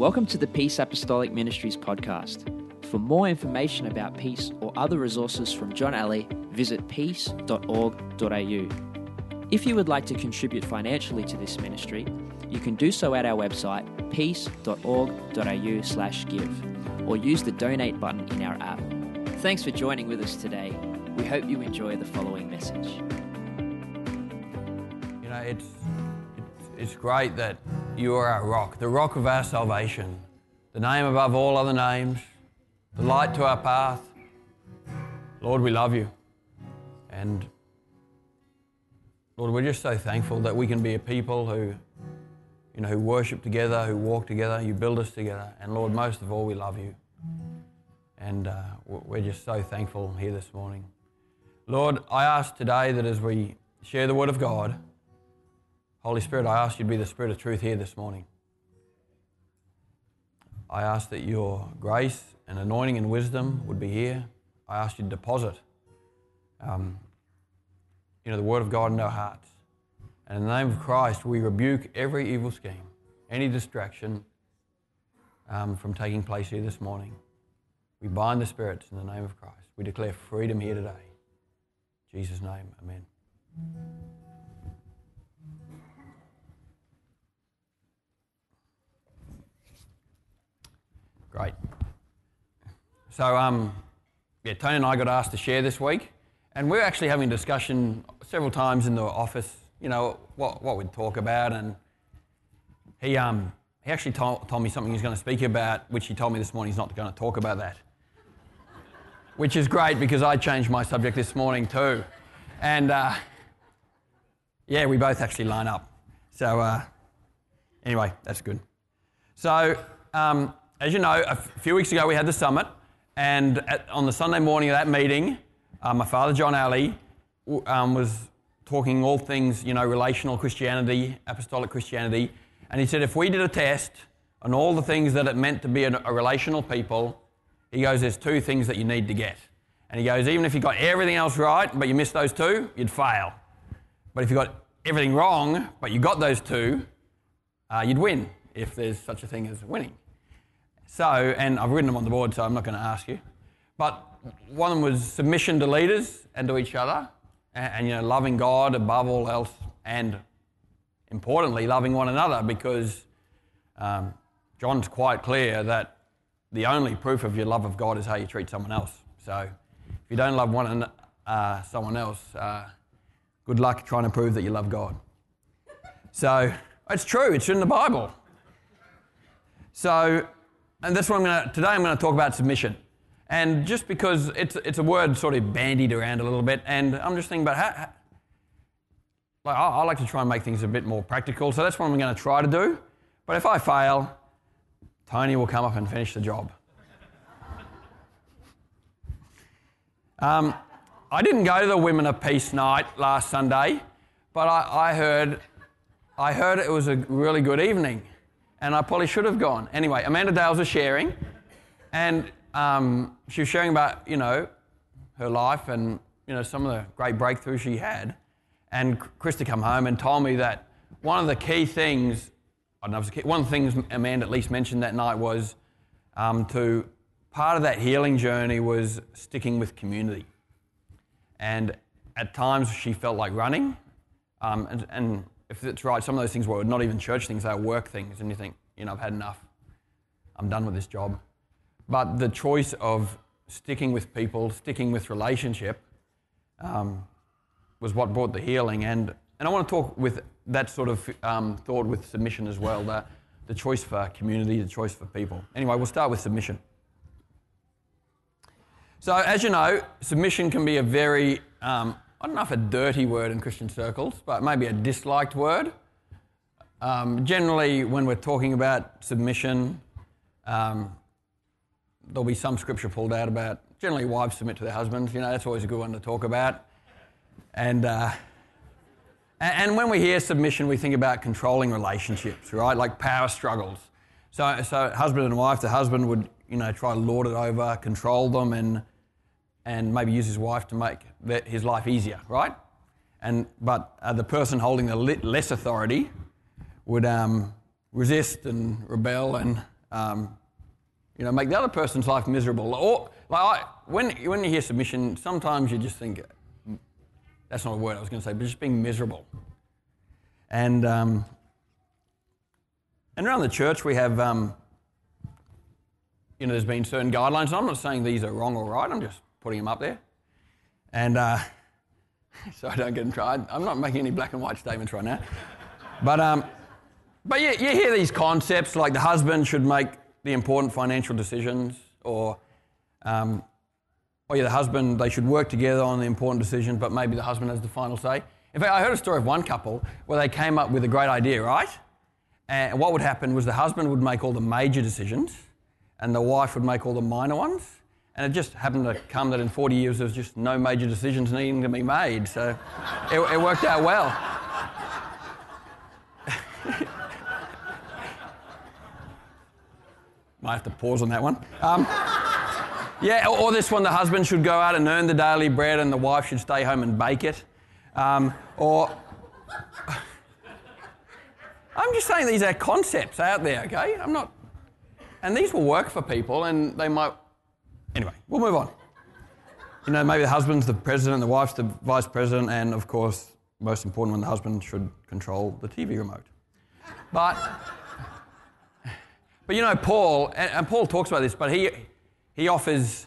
Welcome to the Peace Apostolic Ministries podcast. For more information about Peace or other resources from John Alley, visit peace.org.au. If you would like to contribute financially to this ministry, you can do so at our website, peace.org.au/give, or use the donate button in our app. Thanks for joining with us today. We hope you enjoy the following message. You know, it's great that you are our rock, the rock of our salvation, the name above all other names, the light to our path. Lord, we love you. And Lord, we're just so thankful that we can be a people who worship together, who walk together, you build us together. And Lord, most of all, we love you. And we're just so thankful here this morning. Lord, I ask today that as we share the Word of God, Holy Spirit, I ask you to be the Spirit of truth here this morning. I ask that your grace and anointing and wisdom would be here. I ask you to deposit the Word of God in our hearts. And in the name of Christ, we rebuke every evil scheme, any distraction from taking place here this morning. We bind the spirits in the name of Christ. We declare freedom here today. In Jesus' name, amen. Great. So, Tony and I got asked to share this week, and we're actually having a discussion several times in the office, what we'd talk about, and he actually told me something he's going to speak about, which he told me this morning he's not going to talk about that, which is great because I changed my subject this morning too, and we both actually line up. So, anyway, that's good. So, as you know, a few weeks ago we had the summit, and on the Sunday morning of that meeting, my father, John Alley, was talking all things, relational Christianity, apostolic Christianity, and he said if we did a test on all the things that it meant to be a relational people, he goes, there's two things that you need to get. And he goes, even if you got everything else right, but you missed those two, you'd fail. But if you got everything wrong, but you got those two, you'd win, if there's such a thing as winning. So, and I've written them on the board, so I'm not going to ask you. But one of them was submission to leaders and to each other, and loving God above all else, and importantly, loving one another, because John's quite clear that the only proof of your love of God is how you treat someone else. So, if you don't love someone else, good luck trying to prove that you love God. So, it's true, it's in the Bible. So, and that's what today I'm going to talk about submission. And just because it's a word sort of bandied around a little bit, and I'm just thinking about I like to try and make things a bit more practical, so that's what I'm going to try to do. But if I fail, Tony will come up and finish the job. I didn't go to the Women of Peace night last Sunday, but I heard it was a really good evening. And I probably should have gone. Anyway, Amanda Dales was sharing, and she was sharing about, her life and, some of the great breakthroughs she had. And Krista come home and told me that one of the key things, one of the things Amanda at least mentioned that night was part of that healing journey was sticking with community. And at times she felt like running, and if it's right, some of those things were not even church things, they were work things, and you think, I've had enough. I'm done with this job. But the choice of sticking with people, sticking with relationship, was what brought the healing. And I want to talk with that sort of thought with submission as well, the choice for community, the choice for people. Anyway, we'll start with submission. So as you know, submission can be a very, I don't know if a dirty word in Christian circles, but maybe a disliked word. Generally, when we're talking about submission, there'll be some scripture pulled out about generally wives submit to their husbands. That's always a good one to talk about. And when we hear submission, we think about controlling relationships, right? Like power struggles. So husband and wife, the husband would try to lord it over, control them, and maybe use his wife to make his life easier, right? But the person holding the less authority would resist and rebel and make the other person's life miserable. Or when you hear submission, sometimes you just think, that's not a word I was going to say, but just being miserable. And around the church we have, there's been certain guidelines. And I'm not saying these are wrong or right. I'm just putting them up there. And so I don't get in trouble. I'm not making any black and white statements right now. But you hear these concepts like the husband should make the important financial decisions, or the husband, they should work together on the important decisions, but maybe the husband has the final say. In fact, I heard a story of one couple where they came up with a great idea, right? And what would happen was the husband would make all the major decisions and the wife would make all the minor ones. And it just happened to come that in 40 years there was just no major decisions needing to be made. So it worked out well. Might have to pause on that one. Or this one, the husband should go out and earn the daily bread and the wife should stay home and bake it. I'm just saying these are concepts out there, okay? And these will work for people and they might... Anyway, we'll move on. Maybe the husband's the president, the wife's the vice president, and of course, most important one, the husband should control the TV remote. But Paul, and Paul talks about this, but he offers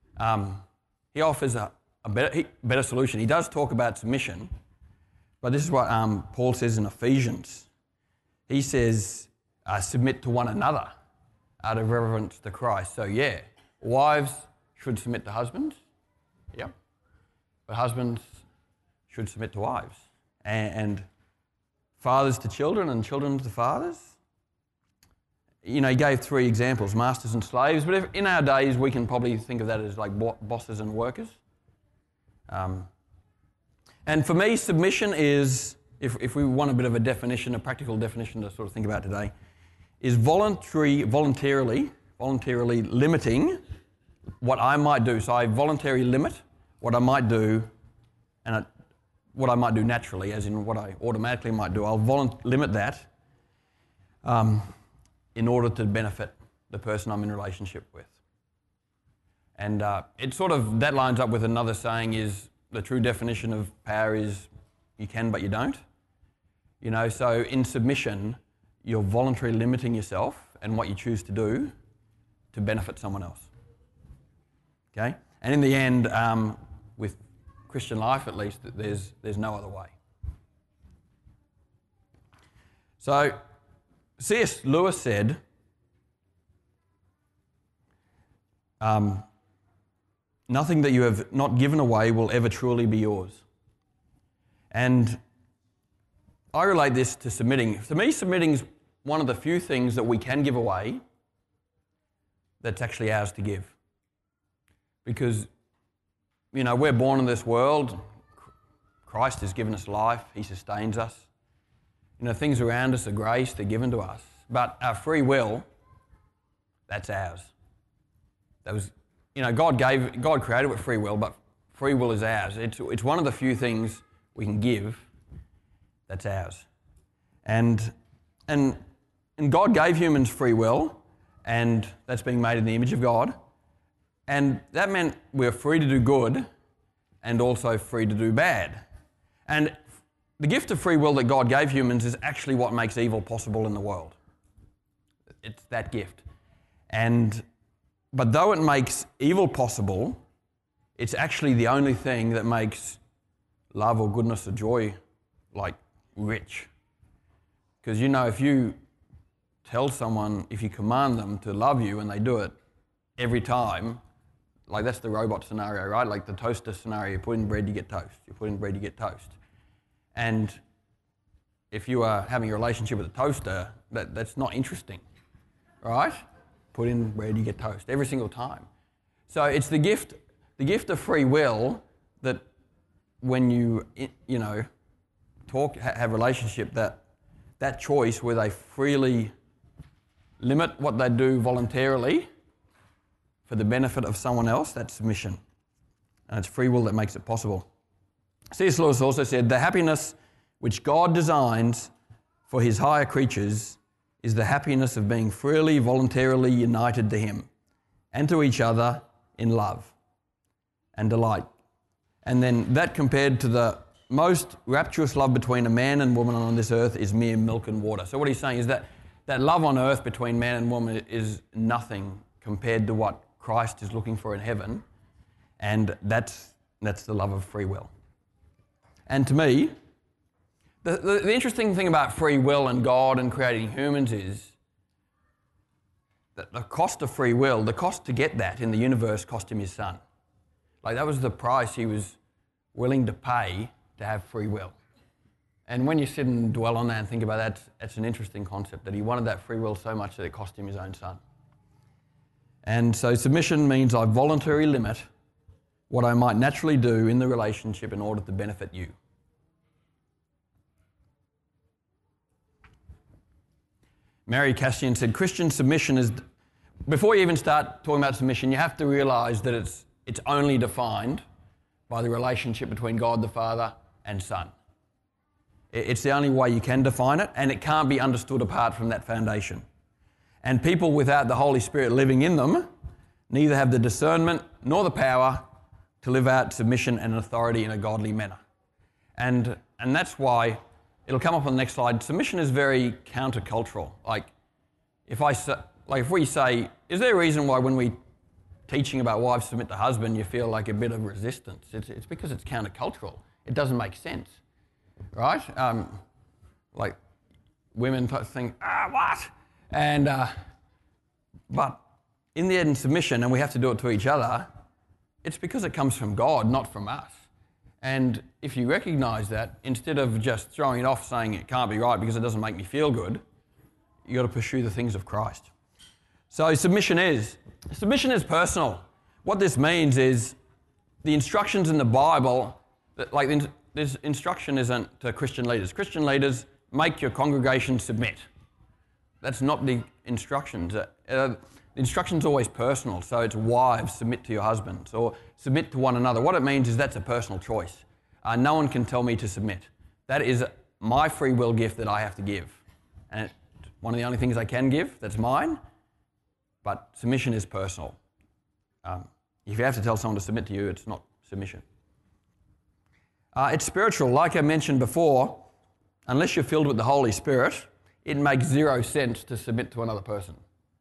a better solution. He does talk about submission, but this is what Paul says in Ephesians. He says, submit to one another out of reverence to Christ. So wives should submit to husbands, but husbands should submit to wives, and fathers to children and children to fathers. He gave 3 examples, masters and slaves, but in our days we can probably think of that as like bosses and workers. And for me, submission is, if we want a bit of a definition, a practical definition to sort of think about today, is voluntarily limiting what I might do. So I voluntarily limit what I might do and what I might do naturally, as in what I automatically might do. I'll limit that in order to benefit the person I'm in relationship with. And that lines up with another saying is the true definition of power is you can but you don't. So in submission, you're voluntarily limiting yourself and what you choose to do to benefit someone else. Okay? And in the end, with Christian life at least, there's no other way. So C.S. Lewis said, nothing that you have not given away will ever truly be yours. And I relate this to submitting. To me, submitting is one of the few things that we can give away that's actually ours to give. Because, we're born in this world. Christ has given us life. He sustains us. Things around us are grace. They're given to us. But our free will, that's ours. That was, God created with free will, but free will is ours. It's one of the few things we can give that's ours. And God gave humans free will, and that's being made in the image of God. And that meant we're free to do good and also free to do bad. And the gift of free will that God gave humans is actually what makes evil possible in the world. It's that gift. But though it makes evil possible, it's actually the only thing that makes love or goodness or joy rich. Because if you tell someone, if you command them to love you and they do it every time, that's the robot scenario, right? Like the toaster scenario, you put in bread, you get toast. You put in bread, you get toast. And if you are having a relationship with a toaster, that's not interesting, right? Put in bread, you get toast every single time. So it's the gift of free will that when you have a relationship, that choice where they freely limit what they do voluntarily for the benefit of someone else, that's submission. And it's free will that makes it possible. C.S. Lewis also said, the happiness which God designs for his higher creatures is the happiness of being freely, voluntarily united to Him and to each other in love and delight. And then that compared to the most rapturous love between a man and woman on this earth is mere milk and water. So what he's saying is that love on earth between man and woman is nothing compared to what Christ is looking for in heaven, and that's the love of free will. And to me, the interesting thing about free will and God and creating humans is that the cost of free will, the cost to get that in the universe cost Him His Son. Like that was the price He was willing to pay to have free will. And when you sit and dwell on that and think about that, it's an interesting concept that He wanted that free will so much that it cost Him His own Son. And so submission means I voluntarily limit what I might naturally do in the relationship in order to benefit you. Mary Cassian said, Christian submission is, before you even start talking about submission, you have to realise that it's only defined by the relationship between God the Father and Son. It's the only way you can define it, and it can't be understood apart from that foundation. And people without the Holy Spirit living in them neither have the discernment nor the power to live out submission and authority in a godly manner. And that's why, it'll come up on the next slide, submission is very countercultural. Like if we say, is there a reason why when we teaching about wives submit to husband, you feel like a bit of resistance? It's because it's countercultural. It doesn't make sense, right? Like women think, what? And but in the end, submission, and we have to do it to each other, it's because it comes from God, not from us. And if you recognise that, instead of just throwing it off saying it can't be right because it doesn't make me feel good, you've got to pursue the things of Christ. So submission is personal. What this means is the instructions in the Bible, this instruction isn't to Christian leaders. Christian leaders, make your congregation submit. That's not the instructions. The instruction's always personal, so it's wives, submit to your husbands, or submit to one another. What it means is that's a personal choice. No one can tell me to submit. That is my free will gift that I have to give. And it's one of the only things I can give that's mine, but submission is personal. If you have to tell someone to submit to you, it's not submission. It's spiritual. Like I mentioned before, unless you're filled with the Holy Spirit, it makes zero sense to submit to another person.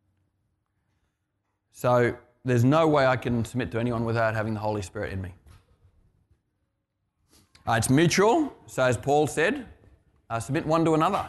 So there's no way I can submit to anyone without having the Holy Spirit in me. It's mutual, so as Paul said, submit one to another.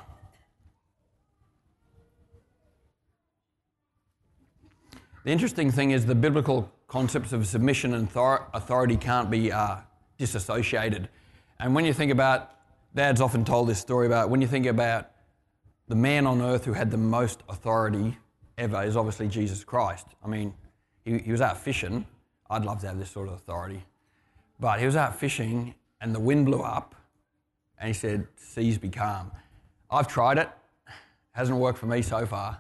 The interesting thing is the biblical concepts of submission and authority can't be disassociated. And when you think about, Dad's often told this story about, when you think about the man on earth who had the most authority ever is obviously Jesus Christ. I mean, he was out fishing. I'd love to have this sort of authority. But he was out fishing and the wind blew up and he said, seas be calm. I've tried it. Hasn't worked for me so far.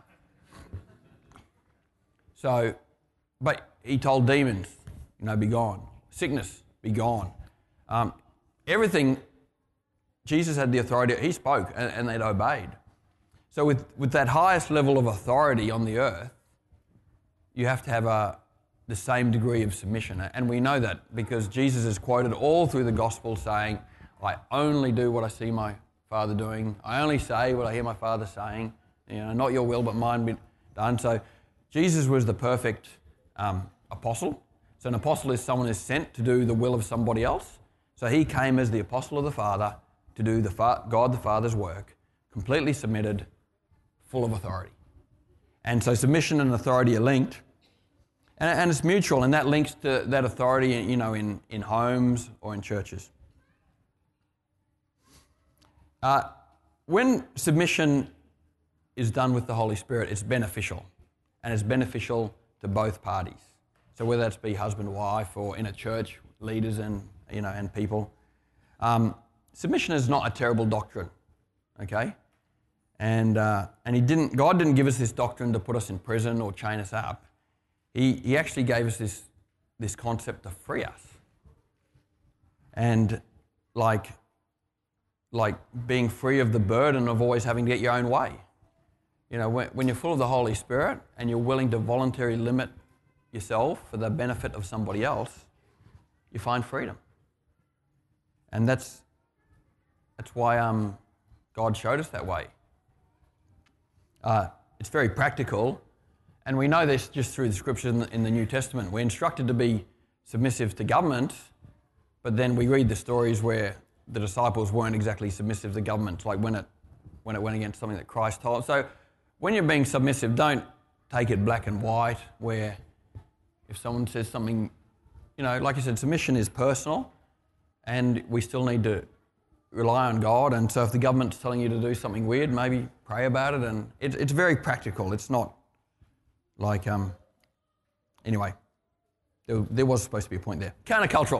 So, but he told demons, be gone. Sickness, be gone. Everything, Jesus had the authority. He spoke and they'd obeyed. So with that highest level of authority on the earth, you have to have the same degree of submission. And we know that because Jesus is quoted all through the gospel saying, I only do what I see my Father doing. I only say what I hear my Father saying. Not your will, but mine be done. So Jesus was the perfect apostle. So an apostle is someone who is sent to do the will of somebody else. So he came as the apostle of the Father to do God the Father's work, completely submitted, full of authority. And so submission and authority are linked. And it's mutual, and that links to that authority, in homes or in churches. When submission is done with the Holy Spirit, it's beneficial, and it's beneficial to both parties. So whether that's be husband, wife, or in a church, leaders and people, submission is not a terrible doctrine, okay? And God didn't give us this doctrine to put us in prison or chain us up. He actually gave us this concept to free us. And like being free of the burden of always having to get your own way. You know, when you're full of the Holy Spirit and you're willing to voluntarily limit yourself for the benefit of somebody else, you find freedom. And that's why God showed us that way. It's very practical, and we know this just through the scriptures in the New Testament. We're instructed to be submissive to government, but then we read the stories where the disciples weren't exactly submissive to government, like when it went against something that Christ told. So when you're being submissive, don't take it black and white, where if someone says something, you know, like I said, submission is personal, and we still need to rely on God. And so if the government's telling you to do something weird, maybe pray about it. And it's very practical. It's not like, anyway, there was supposed to be a point there. Countercultural.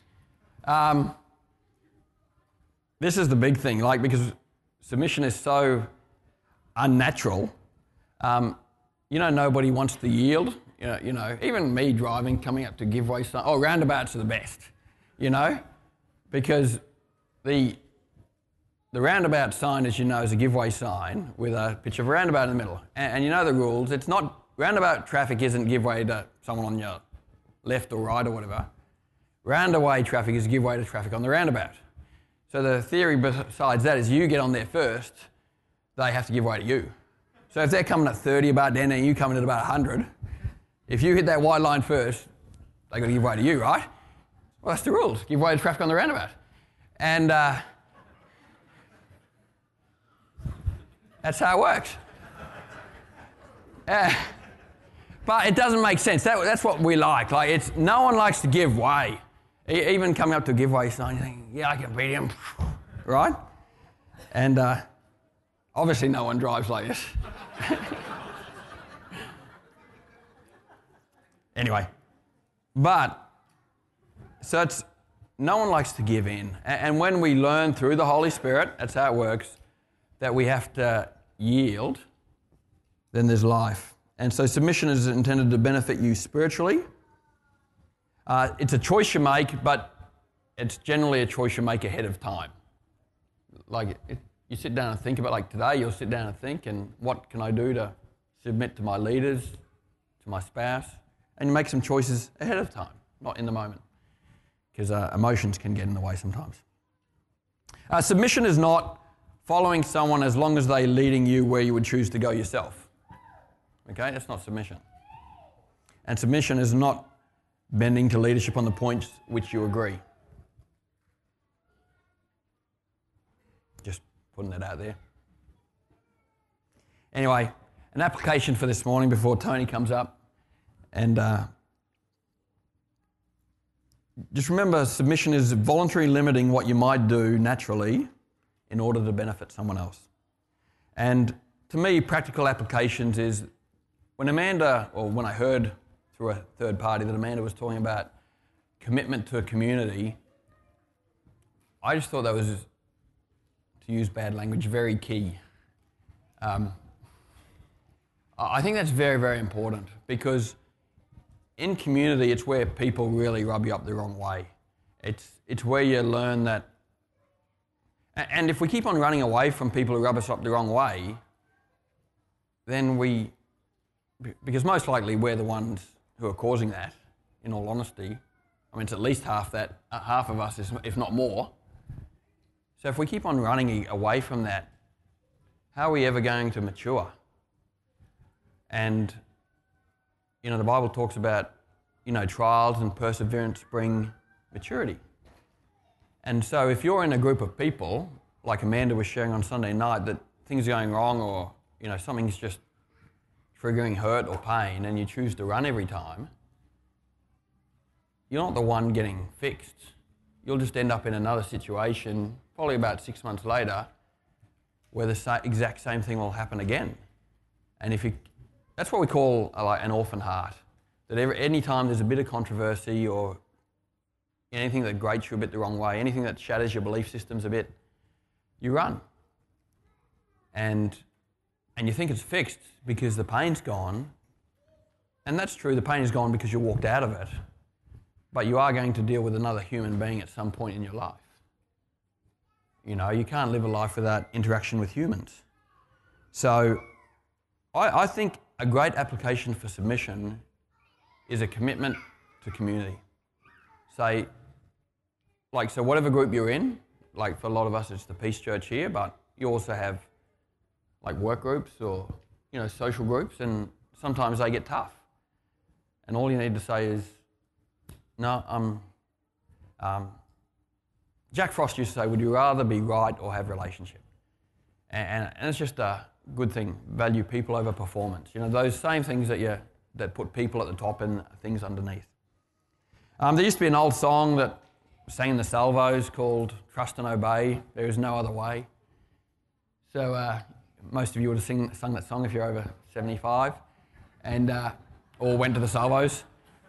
This is the big thing, like, because submission is so unnatural. You know, nobody wants to yield. You know, even me driving, coming up to give way sign. Oh, roundabouts are the best, you know, because the roundabout sign, as you know, is a giveaway sign with a picture of a roundabout in the middle. And you know the rules. It's not, roundabout traffic isn't give way to someone on your left or right or whatever. Roundaway traffic is give way to traffic on the roundabout. So the theory besides that is you get on there first, they have to give way to you. So if they're coming at 30 about then and you coming at about 100, if you hit that white line first, they got to give way to you, right? Well, that's the rules. Give way to traffic on the roundabout. And that's how it works. But it doesn't make sense. That's what we like. Like, no one likes to give way. Even coming up to a giveaway sign, you think, yeah, I can beat him, right? And obviously no one drives like this. Anyway, so no one likes to give in. And when we learn through the Holy Spirit, that's how it works, that we have to yield, then there's life. And so submission is intended to benefit you spiritually. It's a choice you make, but it's generally a choice you make ahead of time. Like, you sit down and think about, like today, you'll sit down and think, and what can I do to submit to my leaders, to my spouse? And you make some choices ahead of time, not in the moment, because emotions can get in the way sometimes. Submission is not following someone as long as they're leading you where you would choose to go yourself. Okay, that's not submission. And submission is not bending to leadership on the points which you agree. Just putting that out there. Anyway, an application for this morning before Tony comes up. And just remember, submission is voluntarily limiting what you might do naturally in order to benefit someone else. And to me, practical applications is when I heard through a third party that Amanda was talking about commitment to a community, I just thought that was, to use bad language, very key. I think that's very, very important, because in community, it's where people really rub you up the wrong way. It's where you learn that. And if we keep on running away from people who rub us up the wrong way, then because most likely we're the ones who are causing that, in all honesty. I mean, it's at least half of us, if not more. So if we keep on running away from that, how are we ever going to mature? And you know, the Bible talks about, you know, trials and perseverance bring maturity. And so if you're in a group of people, like Amanda was sharing on Sunday night, that things are going wrong, or, you know, something's just triggering hurt or pain, and you choose to run every time, you're not the one getting fixed. You'll just end up in another situation, probably about 6 months later, where the exact same thing will happen again. And that's what we call an orphan heart. That any time there's a bit of controversy or anything that grates you a bit the wrong way, anything that shatters your belief systems a bit, you run. And you think it's fixed because the pain's gone. And that's true, the pain is gone because you walked out of it. But you are going to deal with another human being at some point in your life. You know, you can't live a life without interaction with humans. So I think a great application for submission is a commitment to community. Say, so whatever group you're in, like for a lot of us it's the Peace Church here, but you also have like work groups or, social groups, and sometimes they get tough. And all you need to say is, no, Jack Frost used to say, would you rather be right or have relationship? And it's just a good thing, value people over performance. Those same things that put people at the top and things underneath. There used to be an old song that sang in the Salvos called Trust and Obey, There Is No Other Way. So most of you would have sung that song if you're over 75 and or went to the Salvos.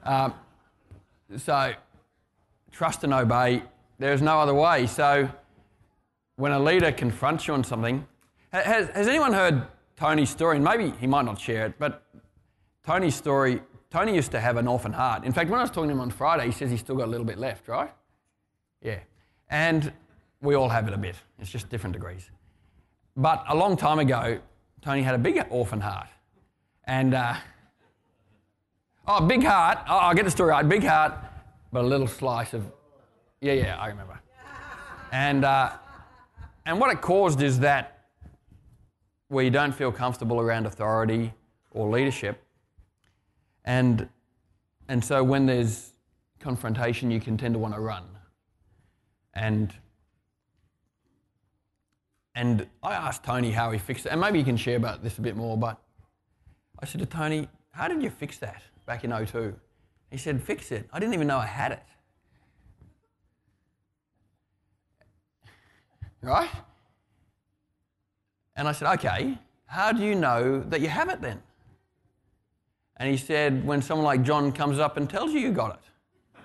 So trust and obey, there is no other way. So when a leader confronts you on something, has anyone heard Tony's story? And maybe he might not share it, but Tony's story, Tony used to have an orphan heart. In fact, when I was talking to him on Friday, he says he's still got a little bit left, right? Yeah. And we all have it a bit. It's just different degrees. But a long time ago, Tony had a big orphan heart. And, big heart. I'll get the story right. Big heart, but a little slice of, yeah, I remember. And what it caused is that we don't feel comfortable around authority or leadership. And so when there's confrontation, you can tend to want to run. And I asked Tony how he fixed it, and maybe you can share about this a bit more, but I said to Tony, how did you fix that back in 2002? He said, fix it? I didn't even know I had it. Right? And I said, okay, how do you know that you have it then? And he said, when someone like John comes up and tells you got it.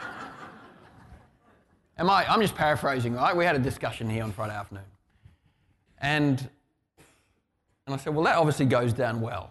I'm just paraphrasing, right? We had a discussion here on Friday afternoon. And I said, well, that obviously goes down well.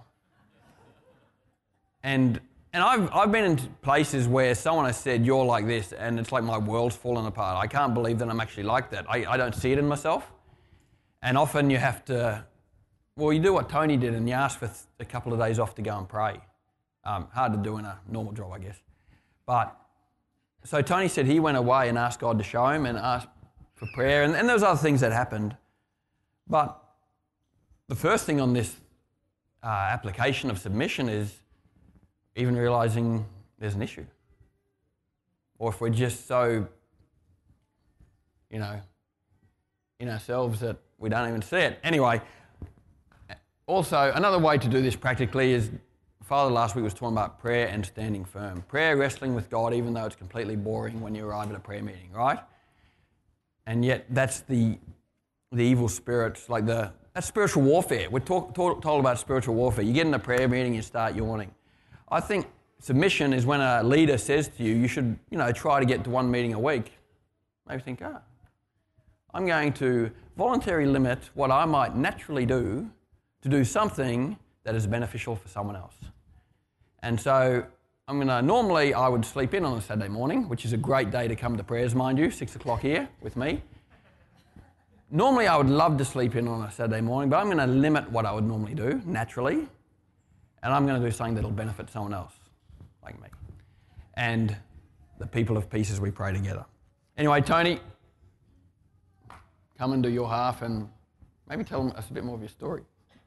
And I've been in places where someone has said, you're like this, and it's like my world's fallen apart. I can't believe that I'm actually like that. I don't see it in myself. And often you have to, you do what Tony did and you ask for a couple of days off to go and pray. Hard to do in a normal job, I guess. But, so Tony said he went away and asked God to show him and asked for prayer. And there was other things that happened. But the first thing on this application of submission is even realising there's an issue. Or if we're just so, in ourselves that we don't even see it. Anyway, also another way to do this practically is, Father last week was talking about prayer and standing firm. Prayer, wrestling with God, even though it's completely boring when you arrive at a prayer meeting, right? And yet that's the evil spirits, that's spiritual warfare. We're told about spiritual warfare. You get in a prayer meeting, you start yawning. I think submission is when a leader says to you, you should, try to get to one meeting a week. Maybe think, I'm going to voluntarily limit what I might naturally do to do something that is beneficial for someone else. And so normally I would sleep in on a Saturday morning, which is a great day to come to prayers, mind you, 6 o'clock here with me. Normally I would love to sleep in on a Saturday morning, but I'm going to limit what I would normally do, naturally, and I'm going to do something that will benefit someone else, like me. And the people of peace as we pray together. Anyway, Tony, come and do your half and maybe tell us a bit more of your story.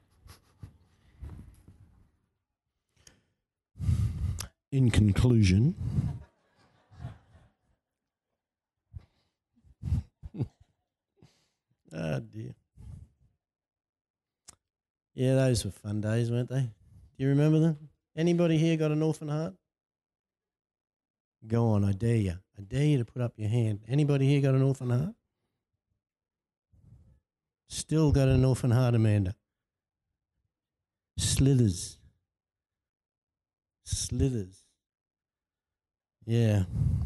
In conclusion, oh dear. Yeah, those were fun days, weren't they? Do you remember them? Anybody here got an orphan heart? Go on, I dare you. I dare you to put up your hand. Anybody here got an orphan heart? Still got an orphan heart, Amanda. Slithers. Yeah.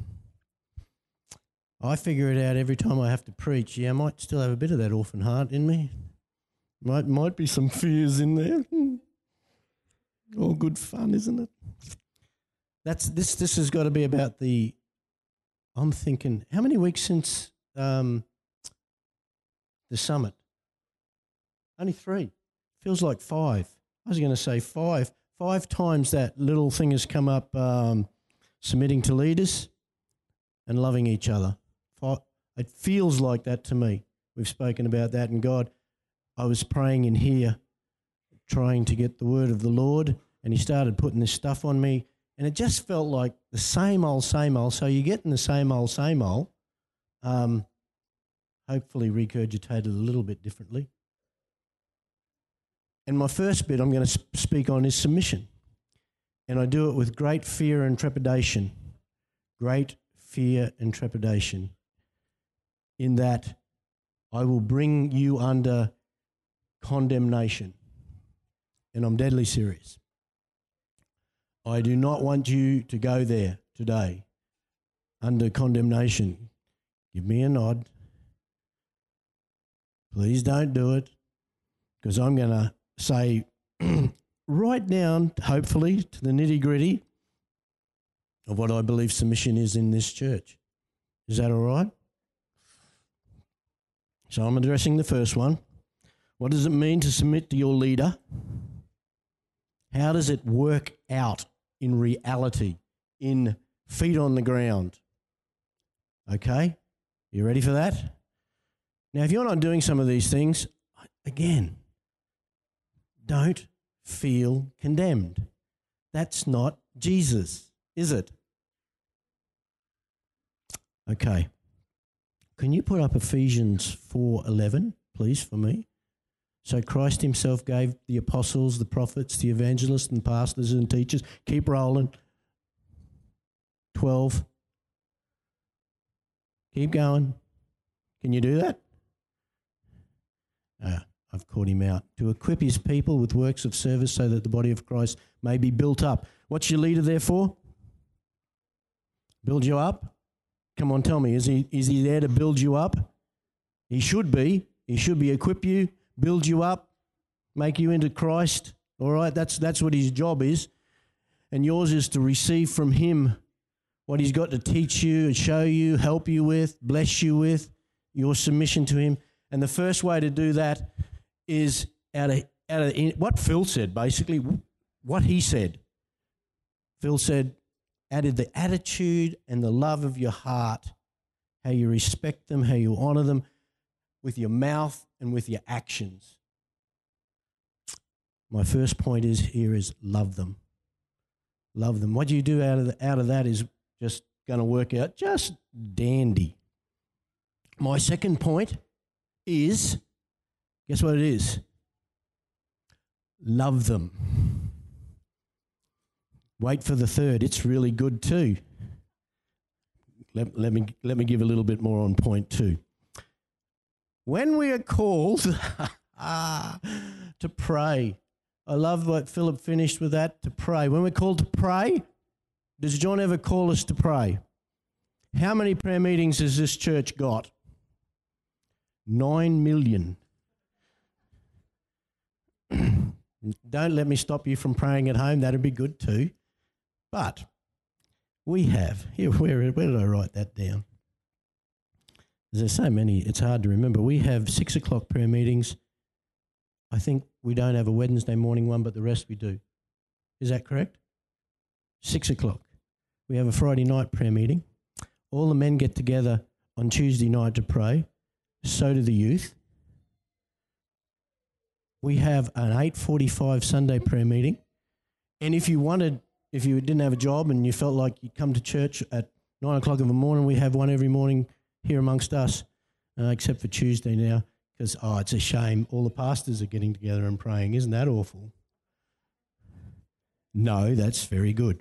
I figure it out every time I have to preach. Yeah, I might still have a bit of that orphan heart in me. Might be some fears in there. All good fun, isn't it? This has got to be about I'm thinking, how many weeks since the summit? Only 3. Feels like 5. I was going to say 5. 5 times that little thing has come up, submitting to leaders and loving each other. It feels like that to me. We've spoken about that, and God, I was praying in here, trying to get the word of the Lord, and he started putting this stuff on me, and it just felt like the same old, same old. So you're getting the same old, hopefully regurgitated a little bit differently. And my first bit I'm going to speak on is submission. And I do it with great fear and trepidation. Great fear and trepidation. In that I will bring you under condemnation. And I'm deadly serious. I do not want you to go there today under condemnation. Give me a nod. Please don't do it, because I'm going to say right down, hopefully, to the nitty-gritty of what I believe submission is in this church. Is that all right? So I'm addressing the first one. What does it mean to submit to your leader? How does it work out in reality, in feet on the ground? Okay? You ready for that? Now, if you're not doing some of these things, again, don't feel condemned. That's not Jesus, is it? Okay. Can you put up Ephesians 4:11, please, for me? So Christ himself gave the apostles, the prophets, the evangelists and pastors and teachers. Keep rolling. 12. Keep going. Can you do that? I've caught him out. To equip his people with works of service so that the body of Christ may be built up. What's your leader there for? Build you up? Come on, tell me. Is he there to build you up? He should be. He should be. Equip you, build you up, make you into Christ. All right, that's what his job is. And yours is to receive from him what he's got to teach you, show you, help you with, bless you with, your submission to him. And the first way to do that is out of what Phil said, basically, what he said. Phil said, out of the attitude and the love of your heart, how you respect them, how you honour them with your mouth and with your actions. My first point is love them. Love them. What you do out of that is just going to work out just dandy. My second point is, guess what it is? Love them. Wait for the third. It's really good too. Let me give a little bit more on point two. When we are called to pray, I love what Philip finished with that, to pray. When we're called to pray, does John ever call us to pray? How many prayer meetings has this church got? 9 million. Don't let me stop you from praying at home. That'd be good too. But we have, here, where did I write that down? There's so many, it's hard to remember. We have 6 o'clock prayer meetings. I think we don't have a Wednesday morning one, but the rest we do. Is that correct? 6 o'clock. We have a Friday night prayer meeting. All the men get together on Tuesday night to pray. So do the youth. We have an 8:45 Sunday prayer meeting. And if you didn't have a job and you felt like you'd come to church at 9 o'clock in the morning, we have one every morning here amongst us, except for Tuesday now, because, it's a shame. All the pastors are getting together and praying. Isn't that awful? No, that's very good.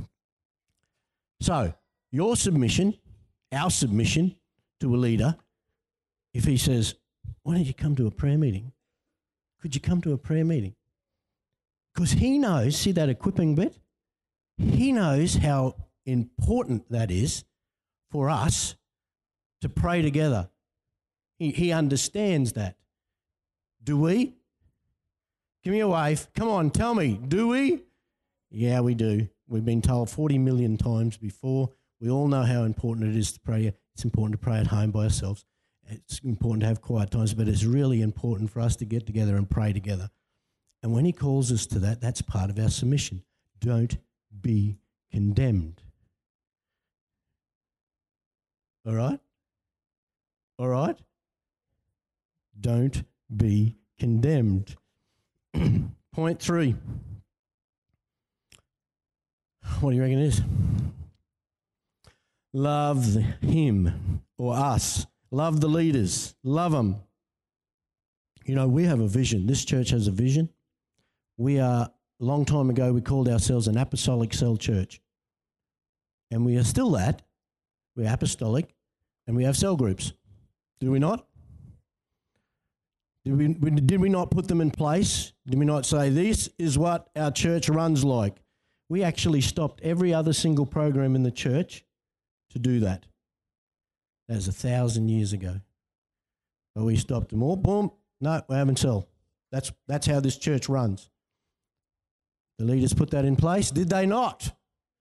So, your submission, our submission to a leader, if he says, why don't you come to a prayer meeting? Could you come to a prayer meeting? Because he knows, see that equipping bit? He knows how important that is for us to pray together. He understands that. Do we? Give me a wave. Come on, tell me. Do we? Yeah, we do. We've been told 40 million times before. We all know how important it is to pray. It's important to pray at home by ourselves. It's important to have quiet times, but it's really important for us to get together and pray together. And when he calls us to that, that's part of our submission. Don't be condemned. All right? All right? Don't be condemned. Point 3. What do you reckon it is? Love him or us. Love the leaders. Love them. You know, we have a vision. This church has a vision. A long time ago, we called ourselves an apostolic cell church. And we are still that. We're apostolic and we have cell groups. Do we not? Did we not put them in place? Did we not say, this is what our church runs like? We actually stopped every other single program in the church to do that. That was 1,000 years ago. But we stopped them all. Boom. No, we're having cell. That's how this church runs. The leaders put that in place. Did they not?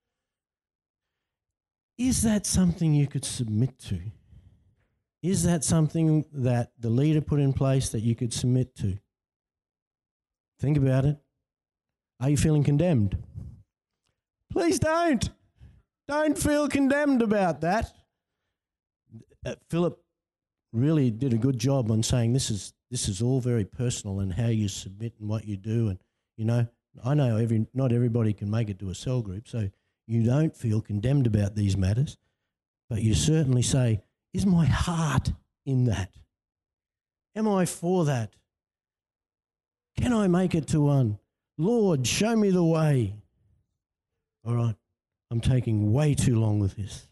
Is that something you could submit to? Is that something that the leader put in place that you could submit to? Think about it. Are you feeling condemned? Please don't. Don't feel condemned about that. Philip really did a good job on saying this is all very personal and how you submit and what you do. And, you know, I know not everybody can make it to a cell group, so you don't feel condemned about these matters, but you certainly say, is my heart in that? Am I for that? Can I make it to one? Lord, show me the way. All right, I'm taking way too long with this.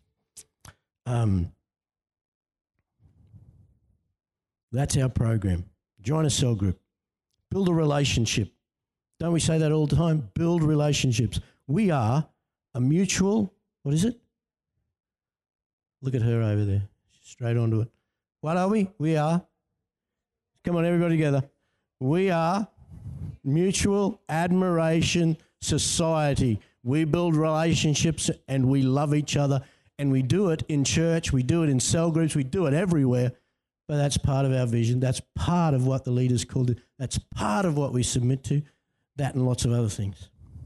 That's our program. Join a cell group. Build a relationship. Don't we say that all the time? Build relationships. We are a mutual, what is it? Look at her over there. Straight onto it. What are we? We are, come on everybody together. We are mutual admiration society. We build relationships and we love each other, and we do it in church, we do it in cell groups, we do it everywhere. But that's part of our vision. That's part of what the leaders called it. That's part of what we submit to. That and lots of other things.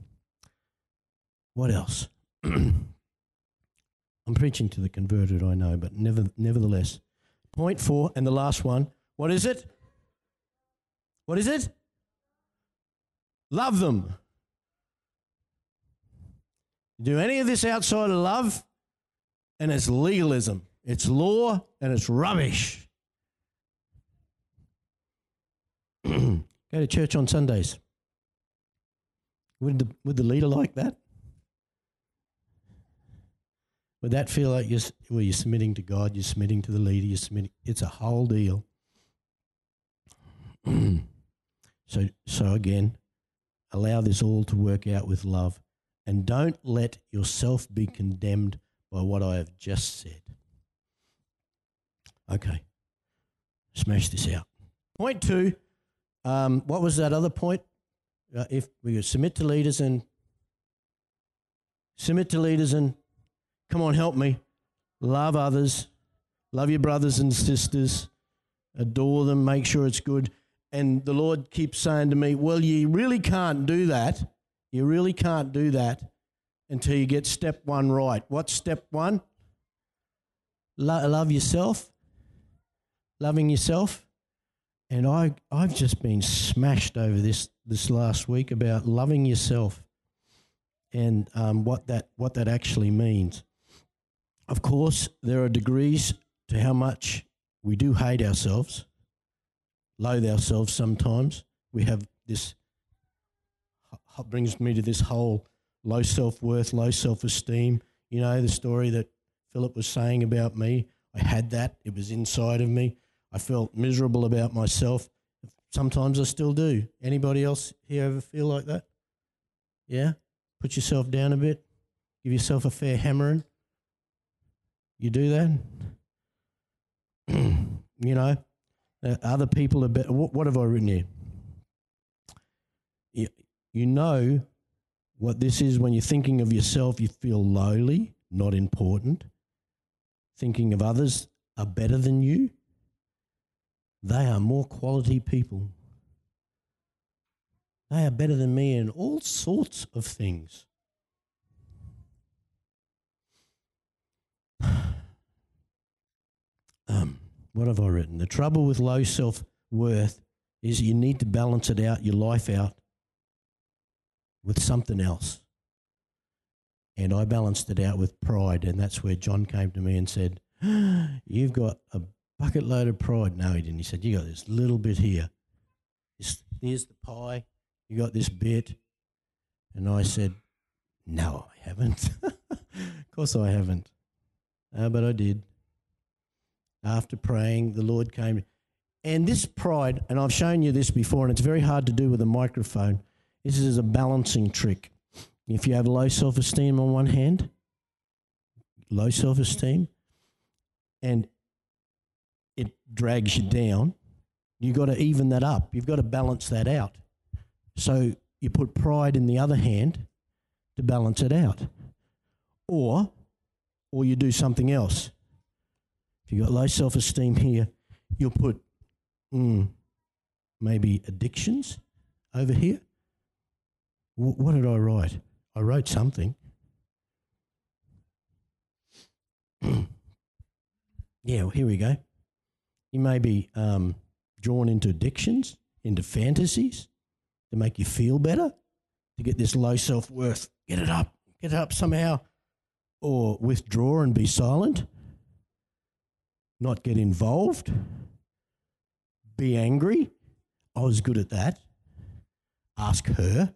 What else? I'm preaching to the converted, I know, but nevertheless. Point 4, and the last one. What is it? What is it? Love them. Do any of this outside of love, and it's legalism. It's law, and it's rubbish. Go to church on Sundays. Would the leader like that? Would that feel like you're submitting to God, you're submitting to the leader, you're submitting? It's a whole deal. So again, allow this all to work out with love, and don't let yourself be condemned by what I have just said. Okay, smash this out. Point 2. What was that other point? If we submit to leaders and come on, help me. Love others. Love your brothers and sisters. Adore them. Make sure it's good. And the Lord keeps saying to me, well, you really can't do that. You really can't do that until you get step 1 right. What's step 1? Love yourself. Loving yourself. And I've just been smashed over this last week about loving yourself and what that actually means. Of course, there are degrees to how much we do hate ourselves, loathe ourselves sometimes. We have this, brings me to this whole low self-worth, low self-esteem. You know, the story that Philip was saying about me. I had that. It was inside of me. I felt miserable about myself. Sometimes I still do. Anybody else here ever feel like that? Yeah? Put yourself down a bit. Give yourself a fair hammering. You do that? You know, other people are better. What have I written here? You know what this is when you're thinking of yourself, you feel lowly, not important. Thinking of others are better than you. They are more quality people. They are better than me in all sorts of things. What have I written? The trouble with low self-worth is you need to balance it out, your life out, with something else. And I balanced it out with pride, and that's where John came to me and said, you've got a bucket load of pride. No, he didn't. He said, you got this little bit here. Here's the pie. You got this bit. And I said, no, I haven't. Of course I haven't. But I did. After praying, the Lord came. And this pride, and I've shown you this before, and it's very hard to do with a microphone, this is a balancing trick. If you have low self-esteem on one hand, low self-esteem, and it drags you down, you've got to even that up. You've got to balance that out. So you put pride in the other hand to balance it out. Or you do something else. If you've got low self-esteem here, you'll put maybe addictions over here. What did I write? I wrote something. Yeah, well, here we go. You may be drawn into addictions, into fantasies to make you feel better, to get this low self-worth. Get it up somehow. Or withdraw and be silent. Not get involved. Be angry. I was good at that. Ask her.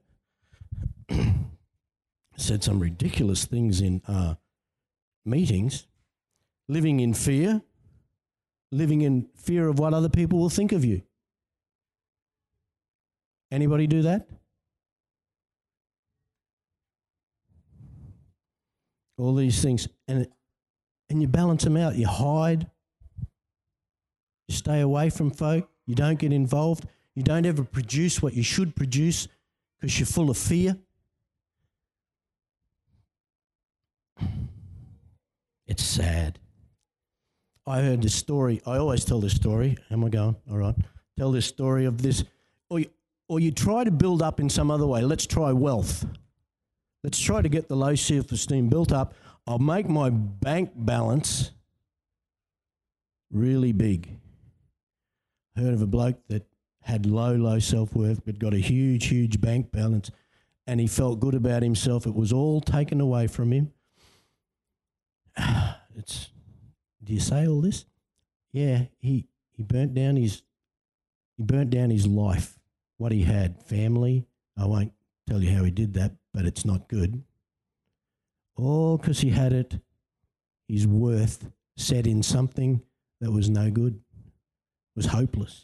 Said some ridiculous things in meetings. Living in fear of what other people will think of you. Anybody do that? All these things, and you balance them out. You hide. You stay away from folk. You don't get involved. You don't ever produce what you should produce because you're full of fear. It's sad. I heard this story. I always tell this story. Am I going? All right. Tell this story of this. Or you try to build up in some other way. Let's try wealth. Let's try to get the low self-esteem built up. I'll make my bank balance really big. Heard of a bloke that had low self-worth but got a huge bank balance, and he felt good about himself. It was all taken away from him. Do you say all this? Yeah, he burnt down his life, what he had, family. I won't tell you how he did that, but it's not good. All because he had it, his worth set in something that was no good, was hopeless.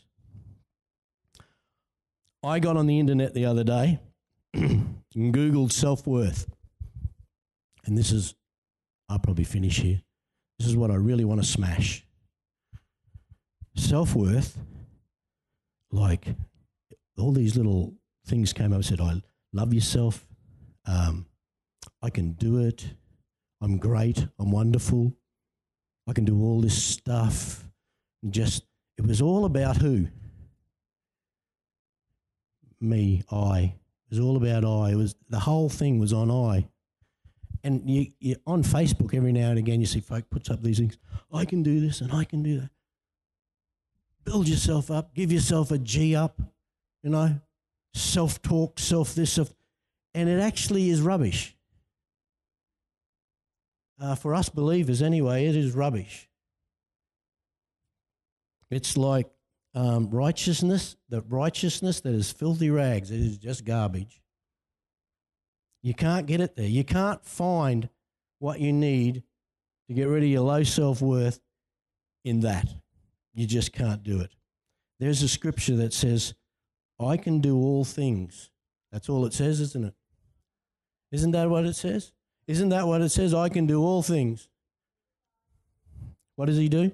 I got on the internet the other day and Googled self-worth. And this is, I'll probably finish here. This is what I really want to smash. Self-worth, like all these little things came up and said, I love yourself. I can do it. I'm great. I'm wonderful. I can do all this stuff. It was all about who? Me, I. It was all about I. The whole thing was on I. And you on Facebook every now and again you see folk puts up these things. I can do this and I can do that. Build yourself up. Give yourself a G up. Self-talk, self-this, and it actually is rubbish. For us believers anyway, it is rubbish. It's like righteousness that is filthy rags. It is just garbage. You can't get it there. You can't find what you need to get rid of your low self-worth in that. You just can't do it. There's a scripture that says, I can do all things. That's all it says, isn't it? Isn't that what it says? Isn't that what it says? I can do all things. What does he do?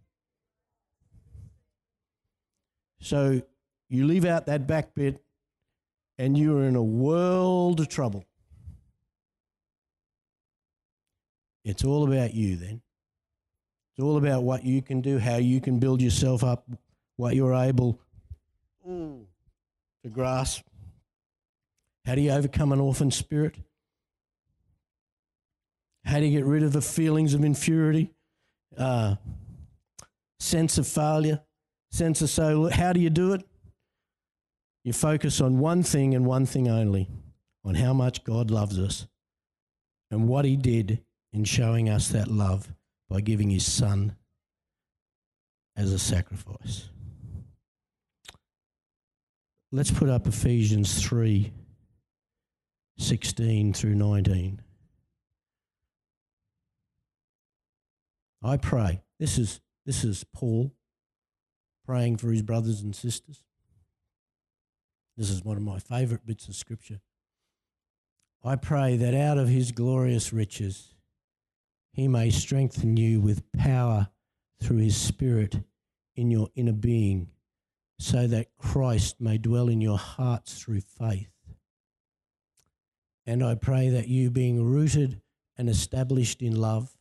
So you leave out that back bit and you're in a world of trouble. It's all about you then. It's all about what you can do, how you can build yourself up, what you're able to grasp. How do you overcome an orphan spirit? How do you get rid of the feelings of inferiority, sense of failure, sense of so? How do you do it? You focus on one thing and one thing only, on how much God loves us and what he did in showing us that love by giving his son as a sacrifice. Let's put up Ephesians 3:16 through 19. I pray. This is Paul praying for his brothers and sisters. This is one of my favourite bits of scripture. I pray that out of his glorious riches he may strengthen you with power through his Spirit in your inner being, so that Christ may dwell in your hearts through faith. And I pray that you, being rooted and established in love,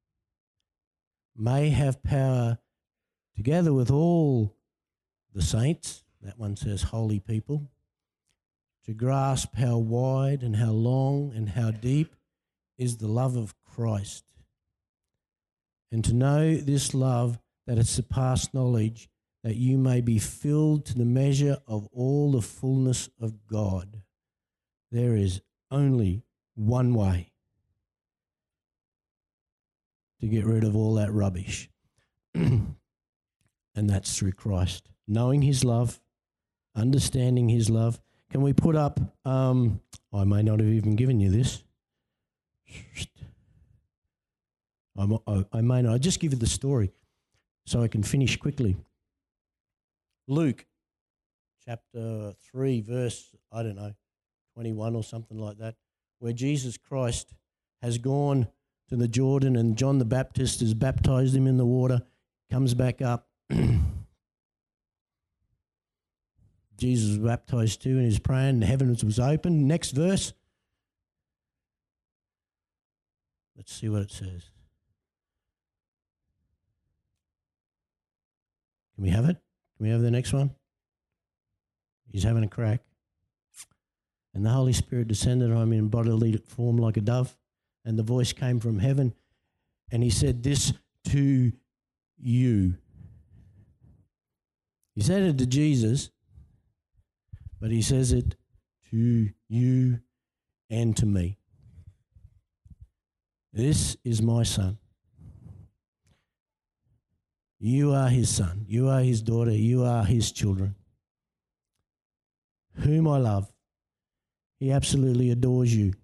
may have power together with all the saints, that one says holy people, to grasp how wide and how long and how deep is the love of Christ, and to know this love that has surpassed knowledge, that you may be filled to the measure of all the fullness of God. There is only one way to get rid of all that rubbish, and that's through Christ. Knowing his love, understanding his love. Can we put up, I may not have even given you this. I may not. I'll just give you the story so I can finish quickly. Luke chapter 3 verse, 21 or something like that, where Jesus Christ has gone to the Jordan and John the Baptist has baptized him in the water, comes back up. Jesus was baptized too and he's praying and the heavens was open. Next verse. Let's see what it says. Can we have it? Can we have the next one? He's having a crack. And the Holy Spirit descended on him in bodily form like a dove, and the voice came from heaven, and he said this to you. He said it to Jesus, but he says it to you and to me. This is my son. You are his son. You are his daughter. You are his children, whom I love. He absolutely adores you.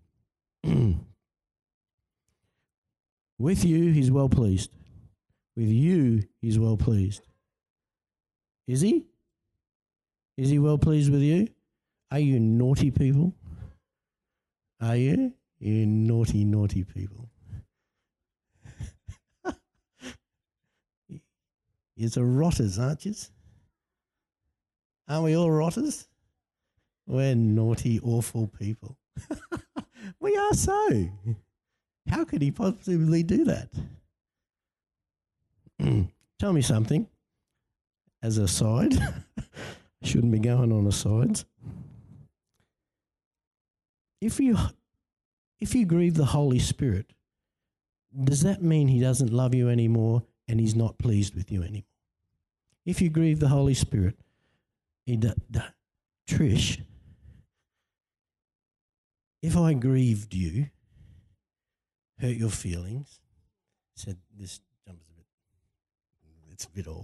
With you, he's well pleased. With you, he's well pleased. Is he? Is he well pleased with you? Are you naughty people? Are you? You naughty, naughty people. You're rotters, aren't you? Aren't we all rotters? We're naughty, awful people. We are so. How could he possibly do that? Tell me something. As a side, shouldn't be going on asides. If you grieve the Holy Spirit, does that mean he doesn't love you anymore and he's not pleased with you anymore? If you grieve the Holy Spirit, Trish, if I grieved you, hurt your feelings, said this jumper's it's a bit off.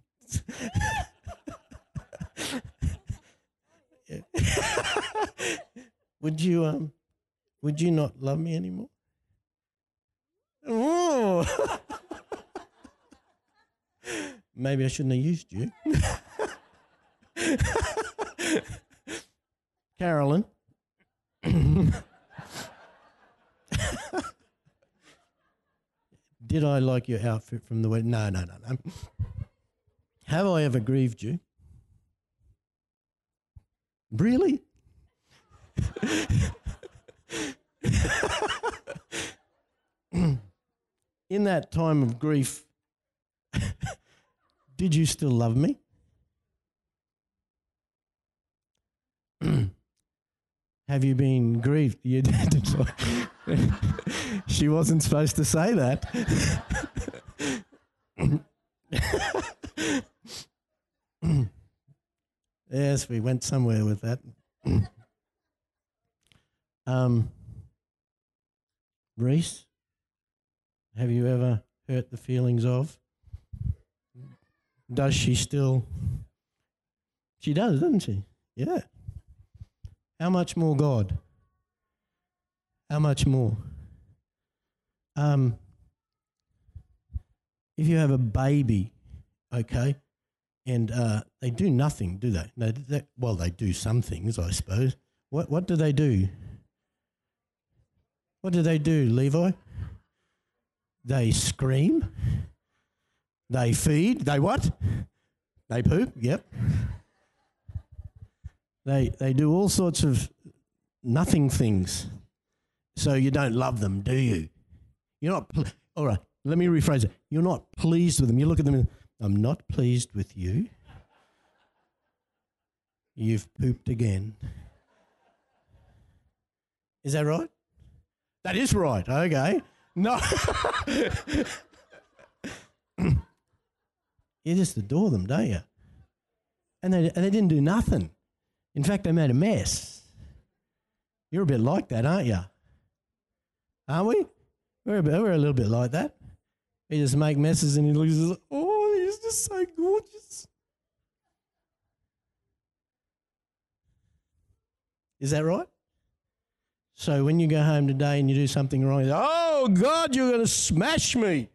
Would you not love me anymore? Oh. Maybe I shouldn't have used you. Carolyn. Did I like your outfit from the wedding? No. Have I ever grieved you? Really? In that time of grief, did you still love me? Have you been grieved? You did. She wasn't supposed to say that. Yes, we went somewhere with that. Reese, have you ever hurt the feelings of? Does she still? She does, doesn't she? Yeah. How much more God? How much more? If you have a baby, okay, and they do nothing, do they? No, well, they do some things, I suppose. What do they do? What do they do, Levi? They scream. They feed. They what? They poop. Yep. They do all sorts of nothing things. So you don't love them, do you? You're not. All right. Let me rephrase it. You're not pleased with them. You look at them and, I'm not pleased with you. You've pooped again. Is that right? That is right. Okay. No. You just adore them, don't you? And they didn't do nothing. In fact, they made a mess. You're a bit like that, aren't you? Aren't we? We're a little bit like that. We just make messes and he looks like, oh, he's just so gorgeous. Is that right? So when you go home today and you do something wrong, you say, oh, God, you're going to smash me.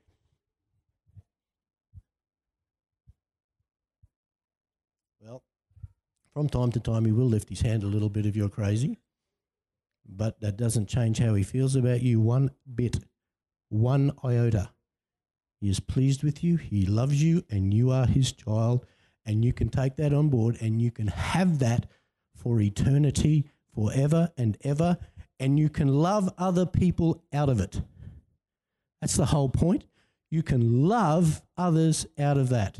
Well, from time to time he will lift his hand a little bit if you're crazy, but that doesn't change how he feels about you one bit, one iota. He is pleased with you, he loves you, and you are his child, and you can take that on board and you can have that for eternity, forever and ever, and you can love other people out of it. That's the whole point. You can love others out of that.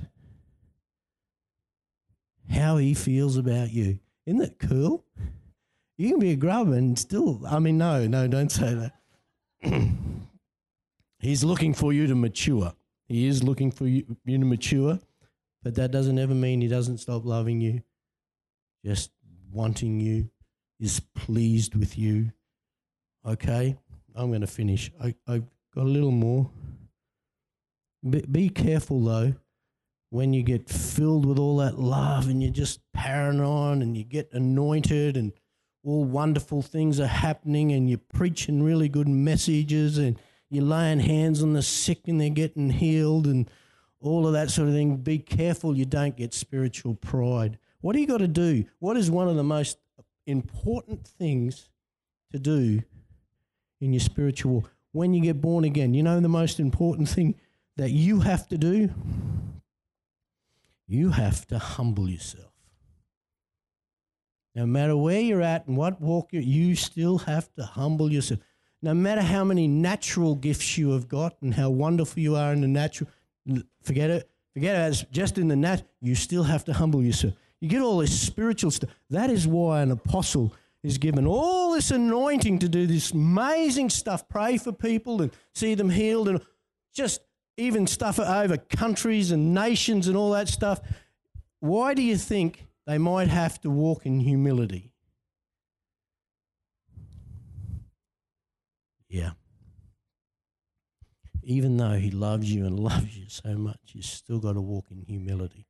How he feels about you. Isn't that cool? You can be a grub and still, no, don't say that. He's looking for you to mature. He is looking for you to mature, but that doesn't ever mean he doesn't stop loving you, just wanting you, is pleased with you. Okay, I'm going to finish. I've got a little more. Be careful, though, when you get filled with all that love and you're just powering on and you get anointed and all wonderful things are happening and you're preaching really good messages and you're laying hands on the sick and they're getting healed and all of that sort of thing. Be careful you don't get spiritual pride. What do you got to do? What is one of the most important things to do in your spiritual walk when you get born again? You know the most important thing that you have to do? You have to humble yourself. No matter where you're at and what walk you still have to humble yourself. No matter how many natural gifts you have got and how wonderful you are in the natural, forget it. Forget it. It's just in the nat, you still have to humble yourself. You get all this spiritual stuff. That is why an apostle is given all this anointing to do this amazing stuff, pray for people and see them healed and just even stuff over countries and nations and all that stuff. Why do you think they might have to walk in humility? Yeah. Even though he loves you and loves you so much, you still got to walk in humility.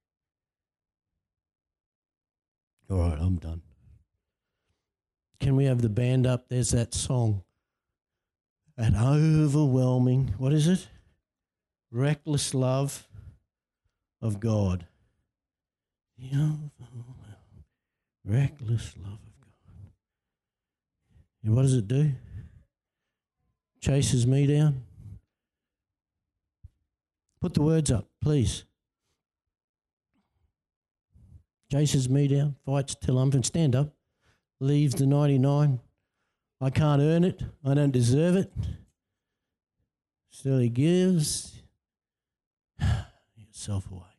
All right, I'm done. Can we have the band up? There's that song. That overwhelming, what is it? Reckless love of God. The overwhelming, reckless love of God. And what does it do? Chases me down. Put the words up, please. Chases me down, fights till I'm finished. Stand up. Leaves the 99. I can't earn it. I don't deserve it. Still he gives yourself away.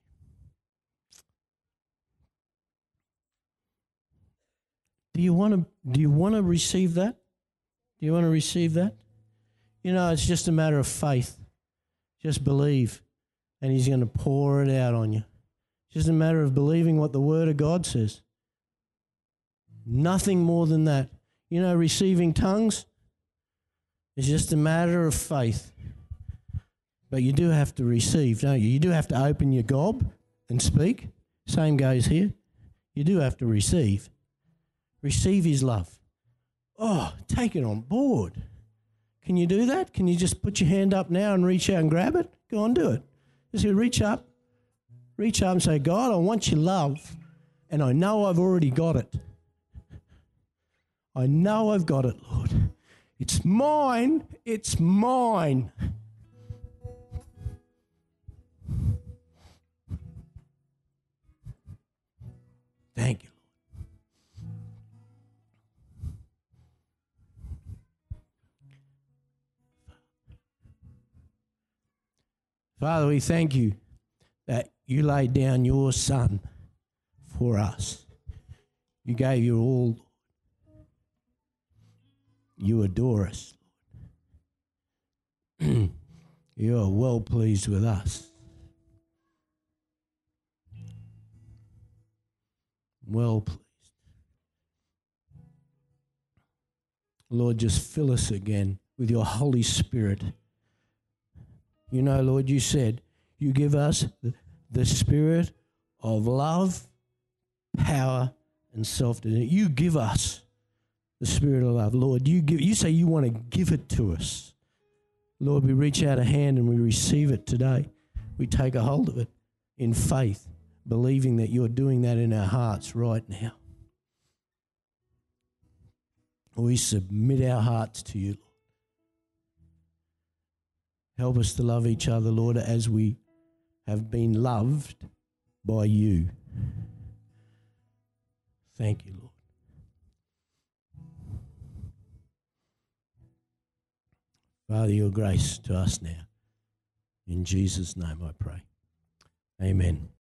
Do you want to receive that? Do you want to receive that? You know, it's just a matter of faith. Just believe, and he's going to pour it out on you. It's just a matter of believing what the Word of God says. Nothing more than that. You know, receiving tongues is just a matter of faith. But you do have to receive, don't you? You do have to open your gob and speak. Same goes here. You do have to receive. Receive his love. Oh, take it on board. Can you do that? Can you just put your hand up now and reach out and grab it? Go on, do it. Just reach up and say, God, I want your love, and I know I've already got it. I know I've got it, Lord. It's mine. It's mine. Thank you, Lord. Father, we thank you that you laid down your Son for us. You gave your all. You adore us, Lord. You are well pleased with us. Well pleased. Lord, just fill us again with your Holy Spirit. You know, Lord, you said you give us the spirit of love, power, and self-denial. You give us the spirit of love. Lord, you say you want to give it to us. Lord, we reach out a hand and we receive it today. We take a hold of it in faith, believing that you're doing that in our hearts right now. We submit our hearts to you, Lord. Help us to love each other, Lord, as we have been loved by you. Thank you, Lord. Father, your grace to us now. In Jesus' name I pray. Amen.